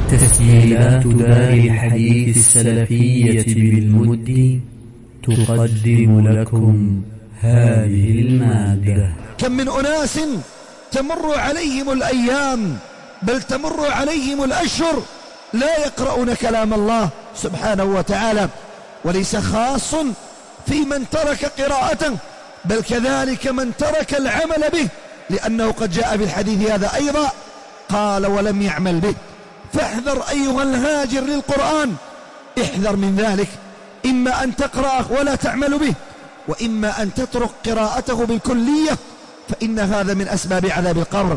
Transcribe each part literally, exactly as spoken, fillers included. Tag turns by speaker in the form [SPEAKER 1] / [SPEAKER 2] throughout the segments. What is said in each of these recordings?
[SPEAKER 1] تسجيلات دار الحديث السلفية بالمد تقدم لكم هذه المادة.
[SPEAKER 2] كم من أناس تمر عليهم الأيام بل تمر عليهم الأشهر لا يقرؤون كلام الله سبحانه وتعالى، وليس خاص في من ترك قراءته بل كذلك من ترك العمل به، لأنه قد جاء بالحديث هذا أيضا قال ولم يعمل به. فاحذر أيها الهاجر للقرآن، احذر من ذلك، إما أن تقرأه ولا تعمل به، وإما أن تترك قراءته بالكلية، فإن هذا من أسباب عذاب القبر.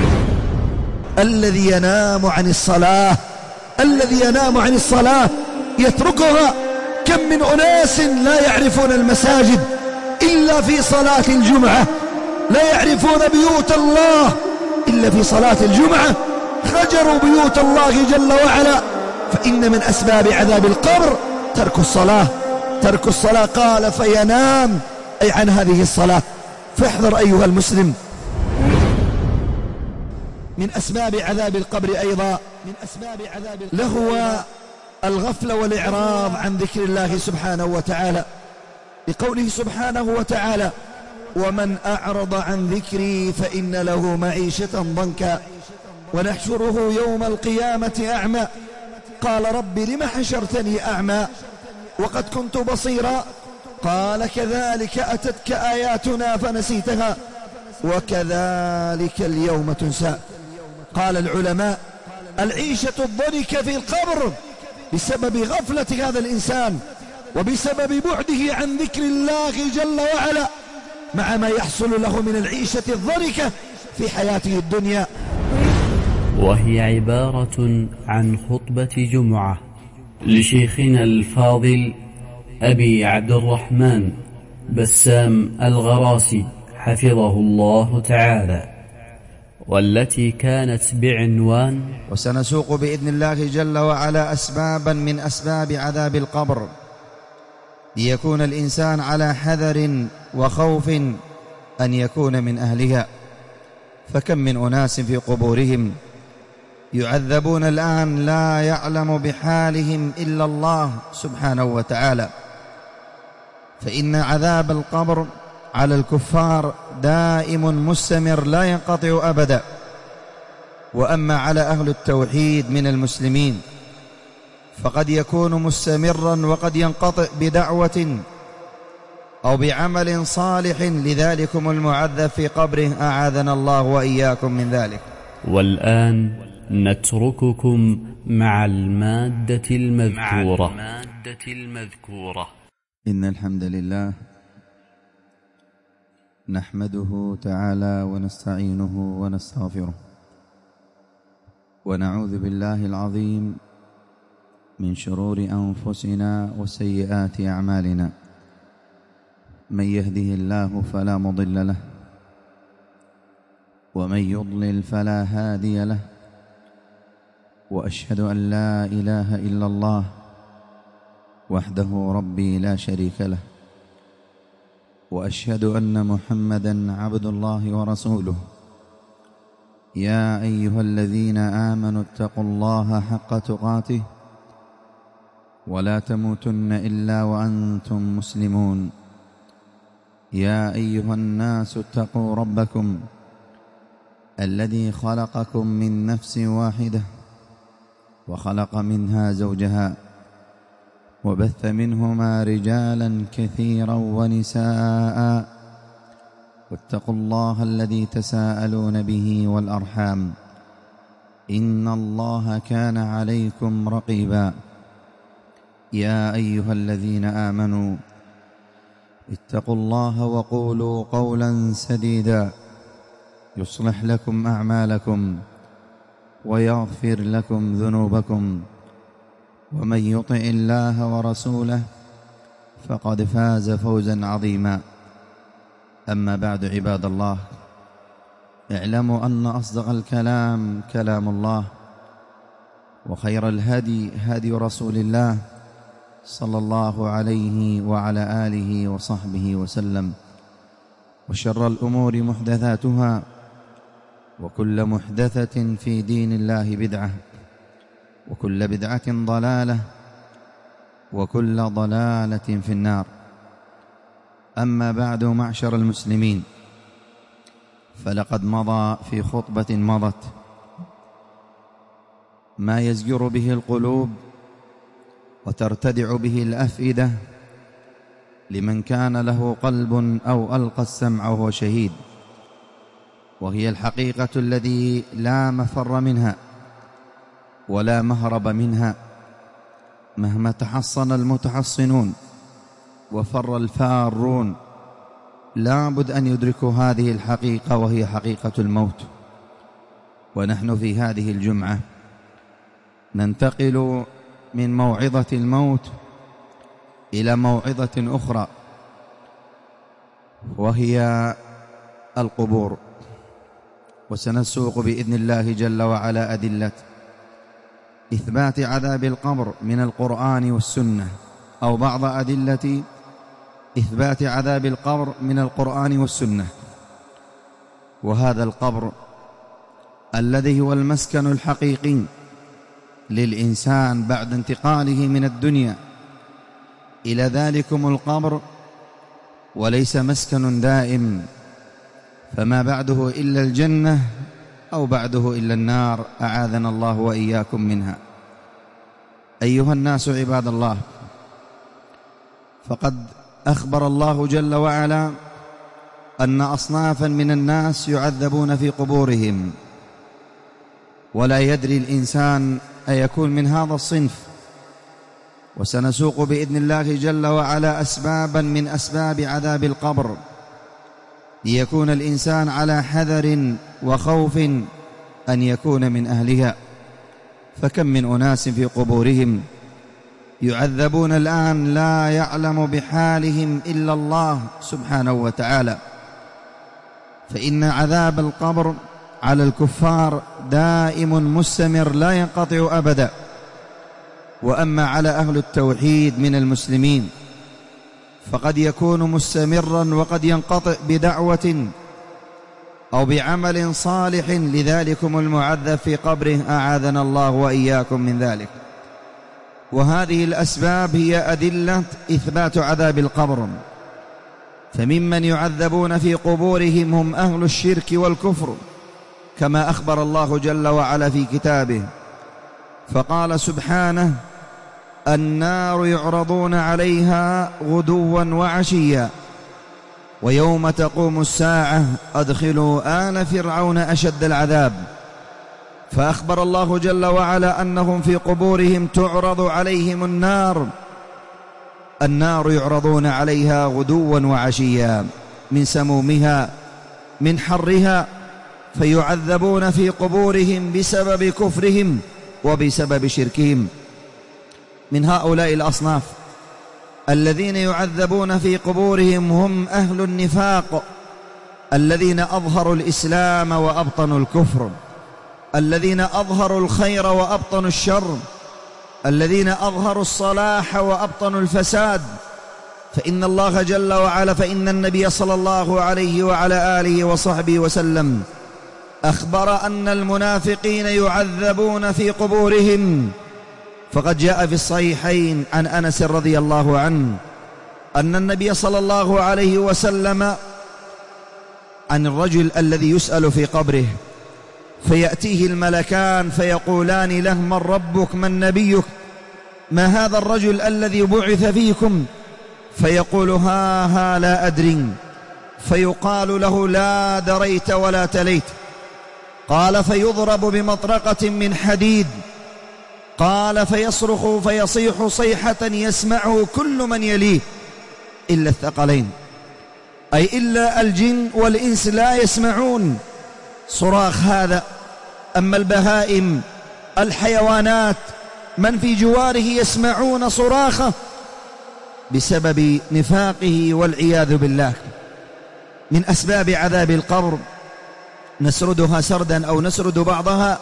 [SPEAKER 2] الذي ينام عن الصلاة الذي ينام عن الصلاة يتركها. كم من أناس لا يعرفون المساجد إلا في صلاة الجمعة، لا يعرفون بيوت الله إلا في صلاة الجمعة، خجروا بيوت الله جل وعلا. فإن من أسباب عذاب القبر ترك الصلاة ترك الصلاة قال فينام أي عن هذه الصلاة. فاحذر أيها المسلم. من أسباب عذاب القبر أيضا من أسباب عذاب القبر لهو الغفلة والإعراض عن ذكر الله سبحانه وتعالى، لقوله سبحانه وتعالى ومن أعرض عن ذكري فإن له معيشة ضنكا ونحشره يوم القيامة أعمى قال رب لم حشرتني أعمى وقد كنت بصيرا قال كذلك أتتك آياتنا فنسيتها وكذلك اليوم تنسى. قال العلماء العيشة الضنكة في القبر بسبب غفلة هذا الإنسان وبسبب بعده عن ذكر الله جل وعلا، مع ما يحصل له من العيشة الضنكة في حياته الدنيا.
[SPEAKER 1] وهي عبارة عن خطبة جمعة لشيخنا الفاضل أبي عبد الرحمن بسام الغراسي حفظه الله تعالى، والتي كانت بعنوان
[SPEAKER 3] وسنسوق بإذن الله جل وعلا أسبابا من أسباب عذاب القبر ليكون الإنسان على حذر وخوف أن يكون من أهلها. فكم من أناس في قبورهم يعذبون الآن لا يعلم بحالهم إلا الله سبحانه وتعالى. فإن عذاب القبر على الكفار دائم مستمر لا ينقطع أبدا، وأما على أهل التوحيد من المسلمين فقد يكون مستمرا وقد ينقطع بدعوة أو بعمل صالح، لذلكم المعذب في قبره أعاذنا الله وإياكم من ذلك.
[SPEAKER 1] والآن نترككم مع المادة المذكورة. مع المادة المذكورة.
[SPEAKER 3] إن الحمد لله نحمده تعالى ونستعينه ونستغفره، ونعوذ بالله العظيم من شرور أنفسنا وسيئات أعمالنا. من يهده الله فلا مضل له، ومن يضلل فلا هادي له، وأشهد أن لا إله إلا الله وحده ربي لا شريك له، وأشهد أن محمدًا عبد الله ورسوله. يا أيها الذين آمنوا اتقوا الله حق تقاته ولا تموتن إلا وأنتم مسلمون. يا أيها الناس اتقوا ربكم الذي خلقكم من نفس واحدة وخلق منها زوجها وبث منهما رجالا كثيرا ونساء، واتقوا الله الذي تساءلون به والأرحام إن الله كان عليكم رقيبا. يا أيها الذين آمنوا اتقوا الله وقولوا قولا سديدا يصلح لكم أعمالكم ويغفر لكم ذنوبكم، ومن يطع الله ورسوله فقد فاز فوزا عظيما. أما بعد عباد الله، اعلموا أن أصدق الكلام كلام الله، وخير الهدي هدي رسول الله صلى الله عليه وعلى آله وصحبه وسلم، وشر الأمور محدثاتها، وكل محدثة في دين الله بدعة، وكل بدعة ضلالة وكل ضلالة في النار. أما بعد، معشر المسلمين، فلقد مضى في خطبة مضت ما يزجر به القلوب وترتدع به الأفئدة لمن كان له قلب أو ألقى السمع وهو شهيد، وهي الحقيقة التي لا مفر منها ولا مهرب منها مهما تحصن المتحصنون وفر الفارون. لا بد أن يدركوا هذه الحقيقة، وهي حقيقة الموت. ونحن في هذه الجمعة ننتقل من موعظة الموت إلى موعظة أخرى، وهي القبور. وسنسوق بإذن الله جل وعلا أدلة إثبات عذاب القبر من القرآن والسنة، أو بعض أدلة إثبات عذاب القبر من القرآن والسنة. وهذا القبر الذي هو المسكن الحقيقي للإنسان بعد انتقاله من الدنيا إلى ذلكم القبر، وليس مسكن دائم، فما بعده إلا الجنة أو بعده إلا النار، أعاذنا الله وإياكم منها. أيها الناس عباد الله، فقد أخبر الله جل وعلا أن أصنافا من الناس يعذبون في قبورهم، ولا يدري الإنسان أيكون من هذا الصنف. وسنسوق بإذن الله جل وعلا أسبابا من أسباب عذاب القبر ليكون الإنسان على حذر وخوف أن يكون من أهلها. فكم من أناس في قبورهم يعذبون الآن لا يعلم بحالهم إلا الله سبحانه وتعالى. فإن عذاب القبر على الكفار دائم مستمر لا ينقطع أبدا. وأما على أهل التوحيد من المسلمين فقد يكون مستمرا وقد ينقطع بدعوة أو بعمل صالح لذلكم المعذب في قبره، أعاذنا الله وإياكم من ذلك. وهذه الأسباب هي أدلة إثبات عذاب القبر. فممن يعذبون في قبورهم هم أهل الشرك والكفر، كما أخبر الله جل وعلا في كتابه، فقال سبحانه: النار يعرضون عليها غدوا وعشيا ويوم تقوم الساعة أدخلوا آل فرعون أشد العذاب. فأخبر الله جل وعلا أنهم في قبورهم تعرض عليهم النار. النار يعرضون عليها غدوا وعشيا من سمومها من حرها، فيعذبون في قبورهم بسبب كفرهم وبسبب شركهم. من هؤلاء الأصناف الذين يعذبون في قبورهم هم أهل النفاق، الذين أظهروا الإسلام وأبطنوا الكفر، الذين أظهروا الخير وأبطنوا الشر، الذين أظهروا الصلاح وأبطنوا الفساد. فإن الله جل وعلا فإن النبي صلى الله عليه وعلى آله وصحبه وسلم أخبر أن المنافقين يعذبون في قبورهم. فقد جاء في الصحيحين عن أنس رضي الله عنه أن النبي صلى الله عليه وسلم عن الرجل الذي يسأل في قبره، فيأتيه الملكان فيقولان له: من ربك؟ من نبيك؟ ما هذا الرجل الذي بعث فيكم؟ فيقول: ها ها لا أدري. فيقال له: لا دريت ولا تليت. قال: فيضرب بمطرقة من حديد. قال: فيصرخ فيصيح صيحة يسمعه كل من يليه إلا الثقلين، أي إلا الجن والإنس لا يسمعون صراخ هذا. أما البهائم الحيوانات من في جواره يسمعون صراخه بسبب نفاقه والعياذ بالله. من أسباب عذاب القبر نسردها سردا أو نسرد بعضها.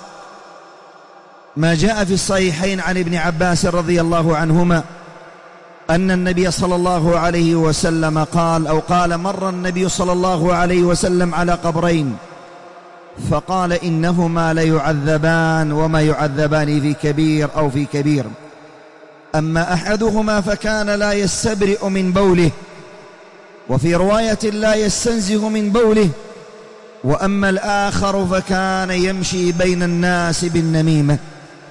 [SPEAKER 3] ما جاء في الصحيحين عن ابن عباس رضي الله عنهما أن النبي صلى الله عليه وسلم قال أو قال: مر النبي صلى الله عليه وسلم على قبرين فقال إنهما ليعذبان وما يعذبان في كبير أو في كبير. أما أحدهما فكان لا يستبرئ من بوله، وفي رواية لا يستنزه من بوله، وأما الآخر فكان يمشي بين الناس بالنميمة.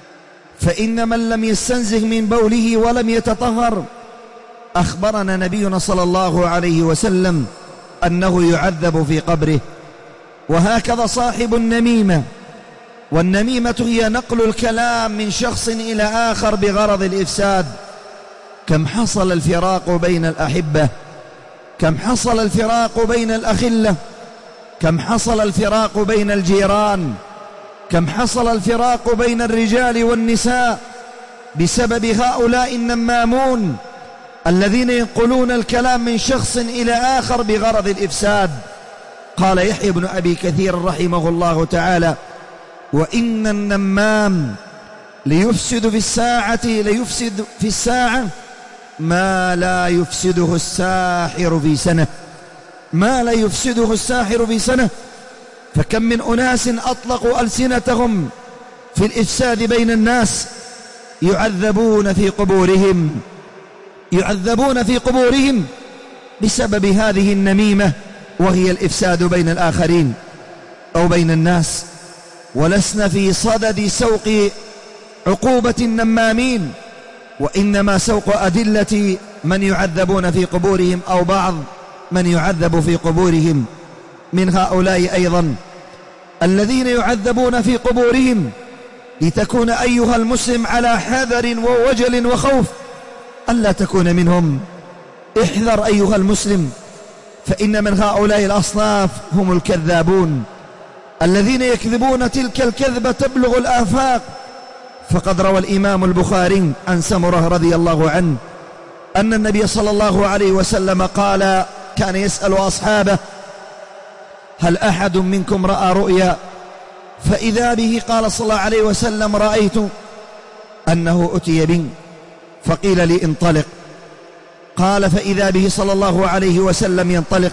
[SPEAKER 3] فإن من لم يستنزه من بوله ولم يتطهر، أخبرنا نبينا صلى الله عليه وسلم أنه يعذب في قبره. وهكذا صاحب النميمة، والنميمة هي نقل الكلام من شخص إلى آخر بغرض الإفساد. كم حصل الفراق بين الأحبة، كم حصل الفراق بين الأخلة، كم حصل الفراق بين الجيران، كم حصل الفراق بين الرجال والنساء بسبب هؤلاء النمامون الذين ينقلون الكلام من شخص إلى آخر بغرض الإفساد. قال يحيى بن أبي كثير رحمه الله تعالى: وإن النمام ليفسد في الساعة ليفسد في الساعة ما لا يفسده الساحر في سنة، ما لا يفسده الساحر في سنة. فكم من أناس أطلقوا ألسنتهم في الإفساد بين الناس يعذبون في قبورهم، يعذبون في قبورهم بسبب هذه النميمة، وهي الإفساد بين الآخرين أو بين الناس. ولسنا في صدد سوق عقوبة النمامين، وإنما سوق أدلة من يعذبون في قبورهم أو بعض من يعذب في قبورهم. من هؤلاء أيضا الذين يعذبون في قبورهم، لتكون أيها المسلم على حذر ووجل وخوف ألا تكون منهم. احذر أيها المسلم، فإن من هؤلاء الأصناف هم الكذابون الذين يكذبون تلك الكذبة تبلغ الآفاق. فقد روى الإمام البخاري عن سمرة رضي الله عنه أن النبي صلى الله عليه وسلم قال: كان يسأل أصحابه: هل أحد منكم رأى رؤيا؟ فإذا به قال صلى الله عليه وسلم: رأيت أنه أتي بي فقيل لي انطلق. قال: فإذا به صلى الله عليه وسلم ينطلق،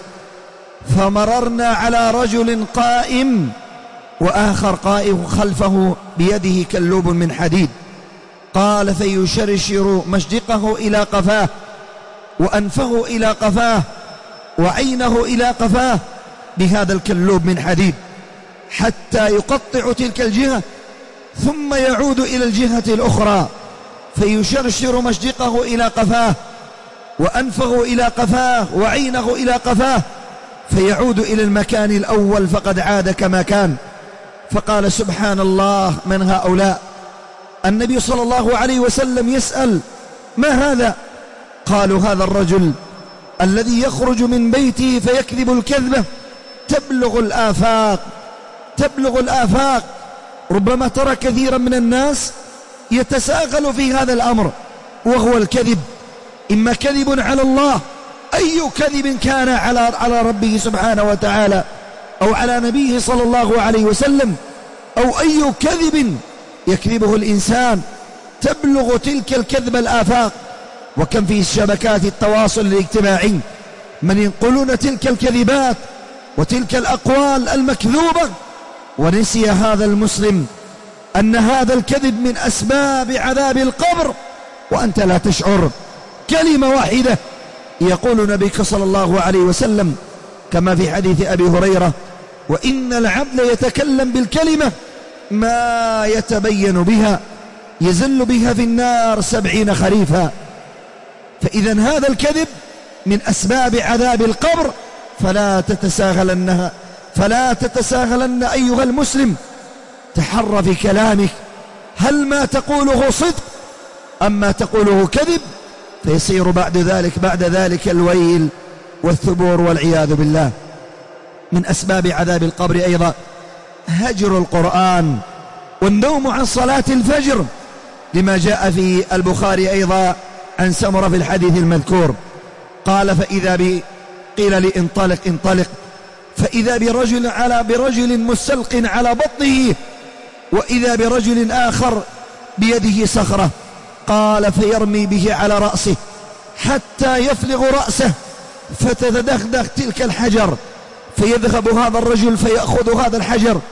[SPEAKER 3] فمررنا على رجل قائم وآخر قائم خلفه بيده كلوب من حديد. قال: فيشرشر مشدقه إلى قفاه، وأنفه إلى قفاه، وعينه إلى قفاه بهذا الكلوب من حديد، حتى يقطع تلك الجهة ثم يعود إلى الجهة الأخرى، فيشرشر مشدقه إلى قفاه، وأنفه إلى قفاه، وعينه إلى قفاه، فيعود إلى المكان الأول فقد عاد كما كان. فقال: سبحان الله، من هؤلاء؟ النبي صلى الله عليه وسلم يسأل: ما هذا؟ قالوا: هذا الرجل الذي يخرج من بيته فيكذب الكذبة تبلغ الآفاق، تبلغ الآفاق. ربما ترى كثيرا من الناس يتساغل في هذا الأمر، وهو الكذب، إما كذب على الله، أي كذب كان على على ربه سبحانه وتعالى أو على نبيه صلى الله عليه وسلم، أو أي كذب يكذبه الإنسان تبلغ تلك الكذب الآفاق. وكم في شبكات التواصل الاجتماعي من ينقلون تلك الكذبات وتلك الأقوال المكذوبة، ونسي هذا المسلم أن هذا الكذب من أسباب عذاب القبر وأنت لا تشعر. كلمة واحدة يقول نبيك صلى الله عليه وسلم كما في حديث أبي هريرة: وإن العبد يتكلم بالكلمة ما يتبين بها يزل بها في النار سبعين خريفا. فإذا هذا الكذب من أسباب عذاب القبر، فلا تتساهلنها، فلا تتساهلن أيها المسلم. تحر في كلامك، هل ما تقوله صدق أم ما تقوله كذب؟ فيصير بعد ذلك بعد ذلك الويل والثبور والعياذ بالله. من أسباب عذاب القبر أيضا هجر القرآن والنوم عن صلاة الفجر، لما جاء في البخاري أيضا عن سمرة في الحديث المذكور. قال: فإذا بي قيل لي انطلق انطلق، فإذا برجل على برجل مستلق على بطنه، وإذا برجل آخر بيده صخرة. قال: فيرمي به على رأسه حتى يفلغ رأسه، فتتدغدغ تلك الحجر، فيذهب هذا الرجل فيأخذ هذا الحجر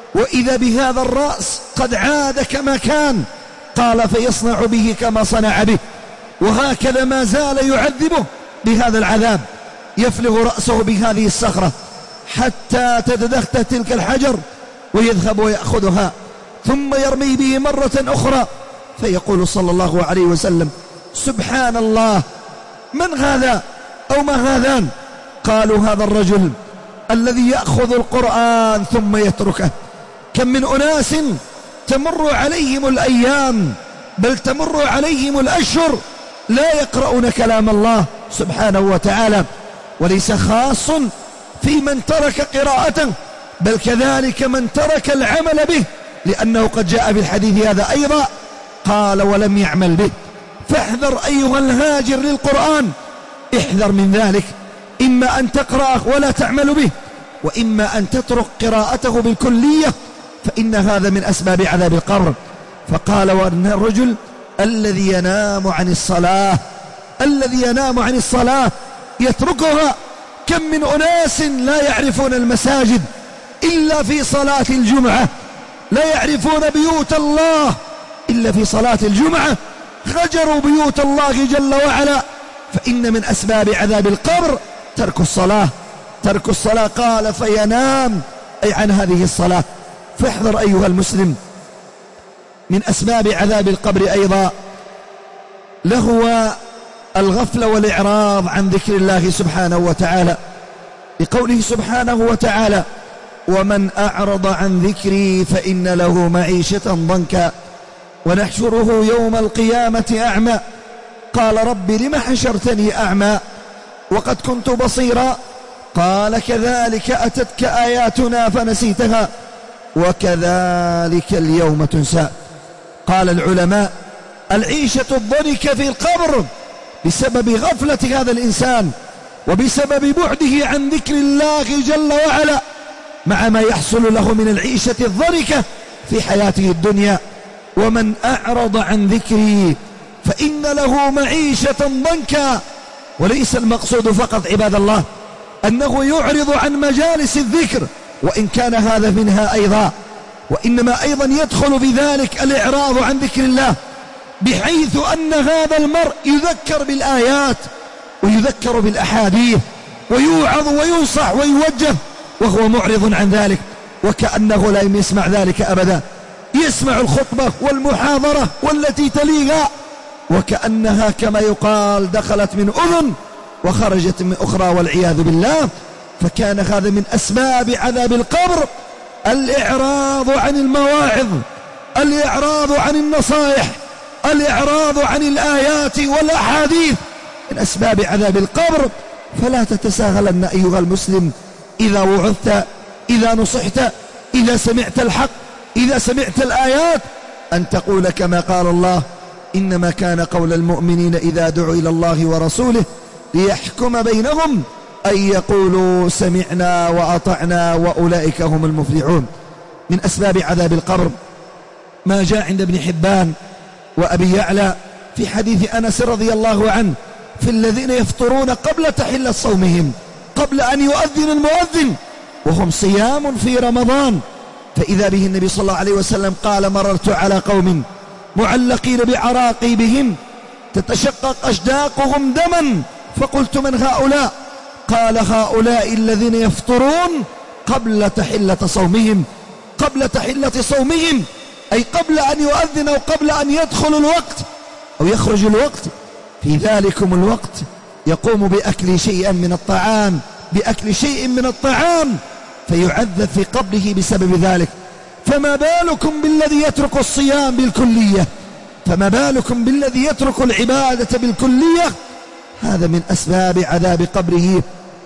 [SPEAKER 2] وإذا بهذا الرأس قد عاد كما كان. قال فيصنع به كما صنع به، وهكذا ما زال يعذبه بهذا العذاب، يفلغ رأسه بهذه الصخرة حتى تتدخت تلك الحجر ويذهب ويأخذها، ثم يرمي به مرة أخرى، فيقول صلى الله عليه وسلم سبحان الله، من هذا أو ما هذان؟ قالوا هذا الرجل الذي يأخذ القرآن ثم يتركه. كم من أناس تمر عليهم الأيام، بل تمر عليهم الأشهر لا يقرؤون كلام الله سبحانه وتعالى، وليس خاص في من ترك قراءته، بل كذلك من ترك العمل به، لأنه قد جاء بالحديث هذا أيضا قال ولم يعمل به. فاحذر أيها الهاجر للقرآن، احذر من ذلك، إما أن تقرأه ولا تعمل به، وإما أن تترك قراءته بالكلية، فإن هذا من أسباب عذاب القبر. فقال وأن الرجل الذي ينام عن الصلاة، الذي ينام عن الصلاة يتركها. كم من أناس لا يعرفون المساجد إلا في صلاة الجمعة، لا يعرفون بيوت الله إلا في صلاة الجمعة، خجروا بيوت الله جل وعلا. فإن من أسباب عذاب القبر ترك الصلاة، ترك الصلاة. قال فينام أي عن هذه الصلاة. فاحذر أيها المسلم. من أسباب عذاب القبر أيضا لهو الغفلة والإعراض عن ذكر الله سبحانه وتعالى، لقوله سبحانه وتعالى ومن أعرض عن ذكري فإن له معيشة ضنكا ونحشره يوم القيامة أعمى قال رب لم حشرتني أعمى وقد كنت بصيرا قال كذلك أتتك آياتنا فنسيتها وكذلك اليوم تنسى. قال العلماء العيشة الضنكة في القبر بسبب غفلة هذا الإنسان وبسبب بعده عن ذكر الله جل وعلا، مع ما يحصل له من العيشة الضنكة في حياته الدنيا. ومن أعرض عن ذكري فإن له معيشة ضنكا. وليس المقصود فقط عباد الله أنه يعرض عن مجالس الذكر، وإن كان هذا منها أيضا، وإنما أيضا يدخل في ذلك الإعراض عن ذكر الله، بحيث أن هذا المرء يذكر بالآيات ويذكر بالأحاديث ويوعظ وينصح ويوجه وهو معرض عن ذلك، وكأنه لا يسمع ذلك أبدا. يسمع الخطبة والمحاضرة والتي تليها وكأنها كما يقال دخلت من أذن وخرجت من أخرى والعياذ بالله. فكان هذا من أسباب عذاب القبر الإعراض عن المواعظ، الإعراض عن النصائح، الإعراض عن الآيات والأحاديث، من أسباب عذاب القبر. فلا تتساهلن أيها المسلم إذا وعظت، إذا نصحت، إذا سمعت الحق، إذا سمعت الآيات، أن تقول كما قال الله إنما كان قول المؤمنين إذا دعوا إلى الله ورسوله ليحكم بينهم أن يقولوا سمعنا وأطعنا وأولئك هم المفلحون. من أسباب عذاب القبر ما جاء عند ابن حبان وأبي يعلى في حديث أنس رضي الله عنه في الذين يفطرون قبل تحلة صومهم، قبل أن يؤذن المؤذن وهم صيام في رمضان. فإذا به النبي صلى الله عليه وسلم قال مررت على قوم معلقين بعراقيبهم تتشقق أشداقهم دما فقلت من هؤلاء؟ قال هؤلاء الذين يفطرون قبل تحلة صومهم، قبل تحلة صومهم أي قبل أن يؤذن أو قبل أن يدخل الوقت أو يخرج الوقت. في ذلكم الوقت يقوم بأكل شيئا من الطعام، بأكل شيء من الطعام فيعذب في قبره بسبب ذلك. فما بالكم بالذي يترك الصيام بالكلية، فما بالكم بالذي يترك العبادة بالكلية. هذا من أسباب عذاب قبره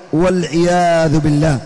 [SPEAKER 2] والعياذ بالله.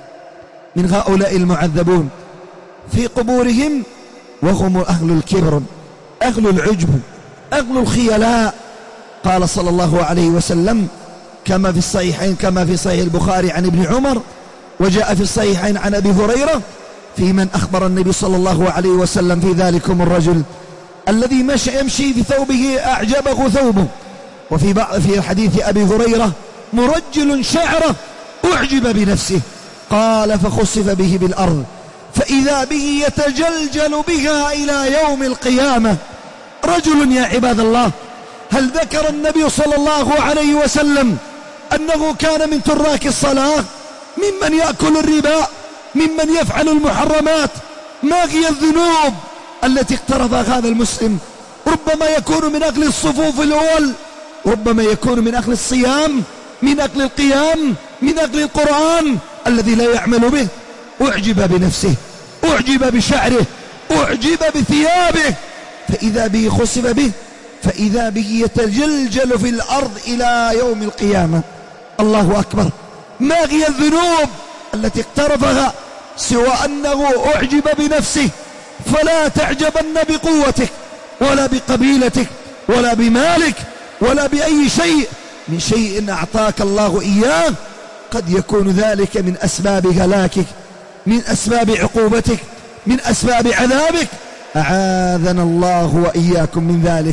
[SPEAKER 2] من هؤلاء المعذبون في قبورهم وهم أهل الكبر، أهل العجب، أهل الخيلاء. قال صلى الله عليه وسلم كما في الصحيحين، كما في صحيح البخاري عن ابن عمر، وجاء في الصحيحين عن أبي هريرة في من أخبر النبي صلى الله عليه وسلم في ذلكم الرجل الذي مشى يمشي في ثوبه أعجبه ثوبه. وفي بعض في حديث أبي هريرة مرجل شعره أعجب بنفسه، قال فخسف به بالأرض فإذا به يتجلجل بها إلى يوم القيامة. رجل يا عباد الله، هل ذكر النبي صلى الله عليه وسلم أنه كان من تراك الصلاة، ممن يأكل الربا، ممن يفعل المحرمات؟ ما هي الذنوب التي اقترفها هذا المسلم؟ ربما يكون من أجل الصفوف الأول، ربما يكون من أجل الصيام، من أجل القيام، من أجل القرآن الذي لا يعمل به. أعجب بنفسه، أعجب بشعره، أعجب بثيابه، فإذا به خسف به، فإذا به يتجلجل في الأرض إلى يوم القيامة. الله أكبر. ما هي الذنوب التي اقترفها سوى أنه أعجب بنفسه؟ فلا تعجبن بقوتك ولا بقبيلتك ولا بمالك ولا بأي شيء من شيء أعطاك الله إياه، قد يكون ذلك من أسباب هلاكك، من أسباب عقوبتك، من أسباب عذابك. أعاذنا الله وإياكم من ذلك.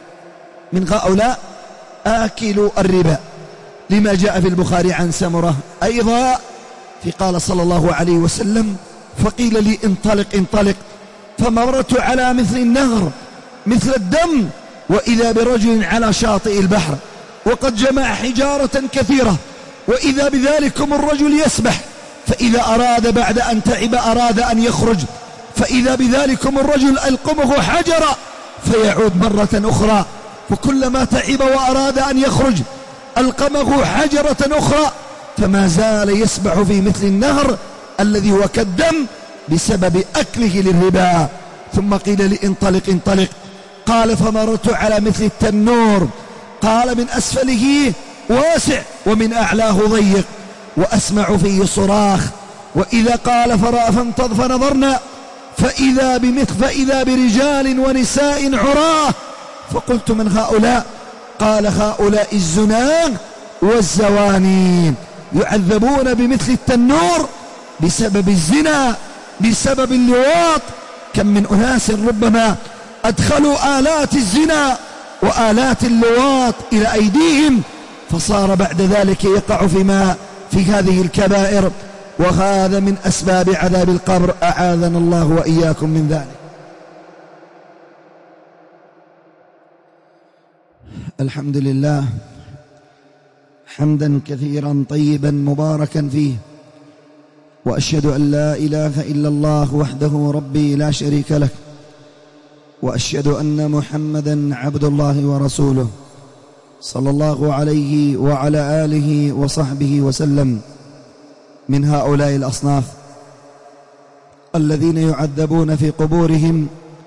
[SPEAKER 2] من هؤلاء آكل الربا، لما جاء في البخاري عن سمرة أيضا في قال صلى الله عليه وسلم: فقيل لي انطلق انطلق، فمررت على مثل النهر مثل الدم، وإذا برجل على شاطئ البحر وقد جمع حجارة كثيرة، وإذا بذلكم الرجل يسبح، فإذا أراد بعد أن تعب أراد أن يخرج، فإذا بذلكم الرجل ألقمه حجرا فيعود مرة أخرى، وكلما تعب وأراد أن يخرج ألقمه حجرة أخرى، فما زال يسبح في مثل النهر الذي هو كالدم بسبب أكله للربا. ثم قيل لي انطلق انطلق، قال فمررت على مثل التنور، قال من أسفله واسع ومن أعلاه ضيق، وأسمع فيه صراخ، وإذا قال فرأى فانتظ فنظرنا فإذا بمثل فإذا برجال ونساء عراه، فقلت من هؤلاء؟ قال هؤلاء الزناه والزوانين، يعذبون بمثل التنور بسبب الزنا، بسبب اللواط. كم من أناس ربما أدخلوا آلات الزنا وآلات اللواط إلى أيديهم، فصار بعد ذلك يقع فيما في هذه الكبائر، وهذا من أسباب عذاب القبر. أعاذنا الله وإياكم من ذلك. الحمد لله حمدا كثيرا طيبا مباركا فيه، وأشهد أن لا إله إلا الله وحده ربي لا شريك له، وأشهد أن محمدا عبد الله ورسوله صلى الله عليه وعلى آله وصحبه وسلم. من هؤلاء الأصناف الذين يعذبون في قبورهم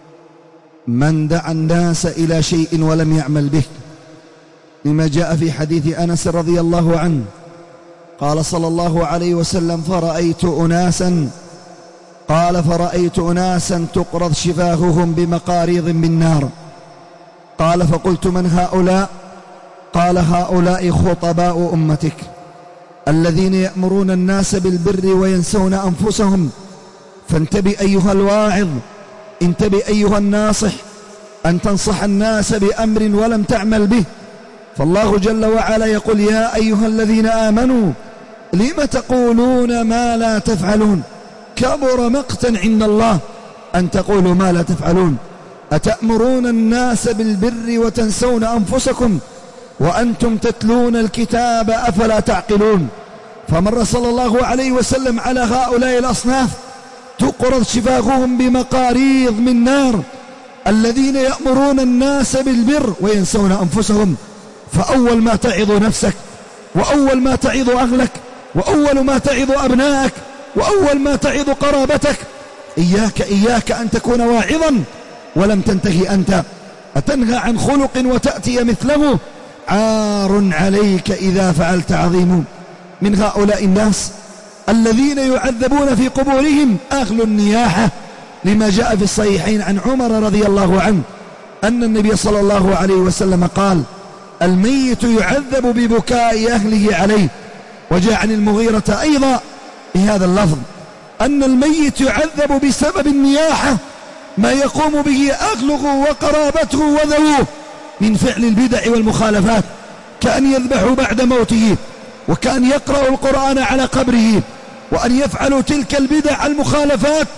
[SPEAKER 2] من دعا الناس إلى شيء ولم يعمل به، لما جاء في حديث أنس رضي الله عنه قال صلى الله عليه وسلم: فرأيت أناسا قال فرأيت أناسا تقرض شفاههم بمقاريض من نار، قال فقلت من هؤلاء؟ قال هؤلاء خطباء أمتك الذين يأمرون الناس بالبر وينسون أنفسهم. فانتبه أيها الواعظ، انتبه أيها الناصح، أن تنصح الناس بأمر ولم تعمل به. فالله جل وعلا يقول: يا أيها الذين آمنوا لم تقولون ما لا تفعلون، كبر مقتا عند الله أن تقولوا ما لا تفعلون، أتأمرون الناس بالبر وتنسون أنفسكم وأنتم تتلون الكتاب أفلا تعقلون. فمر صلى الله عليه وسلم على هؤلاء الأصناف تقرض شفاههم بمقاريض من نار، الذين يأمرون الناس بالبر وينسون أنفسهم. فأول ما تعظ نفسك، وأول ما تعظ أهلك، وأول ما تعظ أبنائك، وأول ما تعظ قرابتك، إياك إياك أن تكون واعظا ولم تنتهي أنت، أتنهى عن خلق وتأتي مثله، عار عليك إذا فعلت عظيم. من هؤلاء الناس الذين يعذبون في قبورهم أهل النياحة، لما جاء في الصحيحين عن عمر رضي الله عنه أن النبي صلى الله عليه وسلم قال: الميت يعذب ببكاء أهله عليه. وجاء عن المغيرة أيضا بهذا اللفظ أن الميت يعذب بسبب النياحة، ما يقوم به أهله وقرابته وذووه من فعل البدع والمخالفات، كأن يذبحوا بعد موته، وكأن يقرأوا القرآن على قبره، وأن يفعلوا تلك البدع المخالفات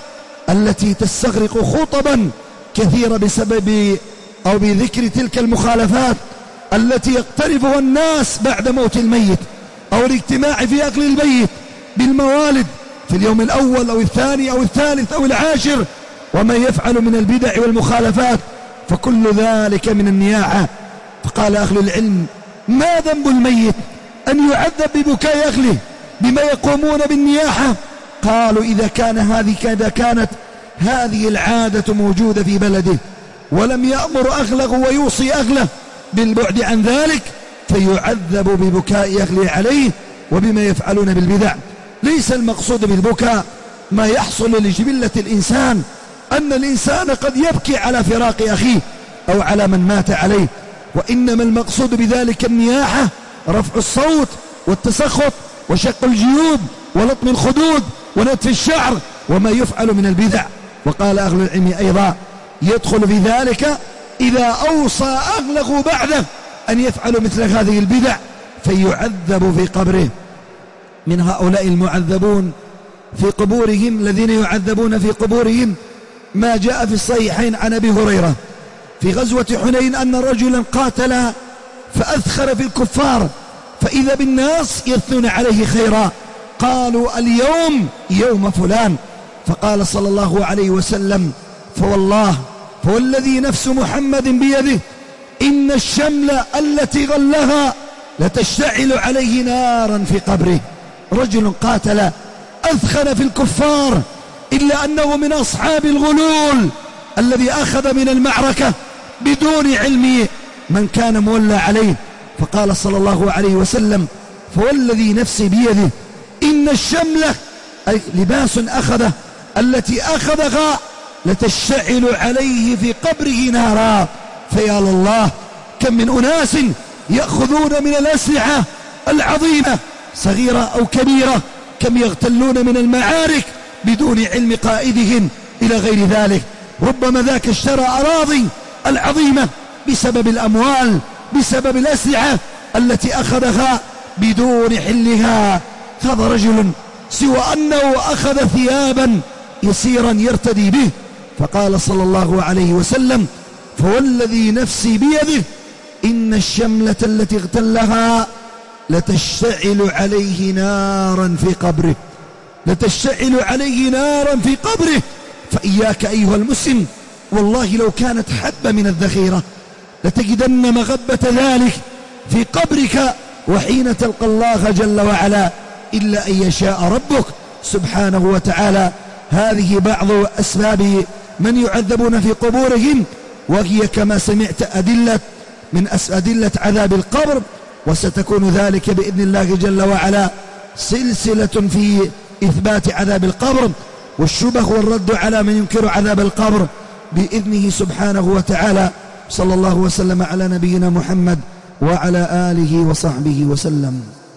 [SPEAKER 2] التي تستغرق خطبا كثيرة بسبب أو بذكر تلك المخالفات التي يقترفها الناس بعد موت الميت، أو الاجتماع في أكل الميت بالموالد في اليوم الأول أو الثاني أو الثالث أو العاشر، وما يفعل من البدع والمخالفات، فكل ذلك من النياحة. فقال أهل العلم: ما ذنب الميت أن يعذب ببكاء أهله بما يقومون بالنياحة؟ قالوا: إذا كان هذه إذا كانت هذه العادة موجودة في بلده ولم يأمر أهله ويوصي أهله بالبعد عن ذلك، فيعذب ببكاء أهله عليه وبما يفعلون بالبدع. ليس المقصود بالبكاء ما يحصل لجبلة الإنسان، أن الإنسان قد يبكي على فراق أخيه أو على من مات عليه، وإنما المقصود بذلك النياحة، رفع الصوت والتسخط وشق الجيوب ولطم الخدود ونتف الشعر وما يفعل من البدع. وقال أهل العلم أيضا: يدخل في ذلك إذا أوصى أهله بعده أن يفعلوا مثل هذه البدع فيعذب في قبره. من هؤلاء المعذبون في قبورهم الذين يعذبون في قبورهم ما جاء في الصحيحين عن أبي هريرة في غزوة حنين أن رجلا قاتل فأثخر في الكفار، فإذا بالناس يثنون عليه خيرا، قالوا: اليوم يوم فلان. فقال صلى الله عليه وسلم: فوالله فوالذي نفس محمد بيده إن الشمل التي غلها لتشتعل عليه نارا في قبره. رجل قاتل أثخن في الكفار، إلا أنه من أصحاب الغلول الذي أخذ من المعركة بدون علم من كان مولى عليه. فقال صلى الله عليه وسلم: فوالذي نفسي بيده إن الشملة أي لباس أخذه التي أخذها لتشتعل عليه في قبره نارا. فيا لله، كم من أناس يأخذون من الأسلحة العظيمة صغيرة أو كبيرة، كم يغتلون من المعارك بدون علم قائدهم إلى غير ذلك. ربما ذاك اشترى أراضي العظيمة بسبب الأموال، بسبب الأسلحة التي أخذها بدون حلها. هذا رجل سوى أنه أخذ ثيابا يسيرا يرتدي به. فقال صلى الله عليه وسلم: فوالذي نفسي بيده إن الشملة التي اغتلها لتشتعل عليه نارا في قبره، لتشتعل عليه نارا في قبره. فإياك أيها المسلم، والله لو كانت حبة من الذخيرة لتجدن مغبة ذلك في قبرك وحين تلقى الله جل وعلا، إلا أن يشاء ربك سبحانه وتعالى. هذه بعض أسباب من يعذبون في قبورهم، وهي كما سمعت أدلة من أدلة عذاب القبر، وستكون ذلك بإذن الله جل وعلا سلسلة في إثبات عذاب القبر والشبه والرد على من ينكر عذاب القبر بإذنه سبحانه وتعالى. صلى الله وسلم على نبينا محمد وعلى آله وصحبه وسلم.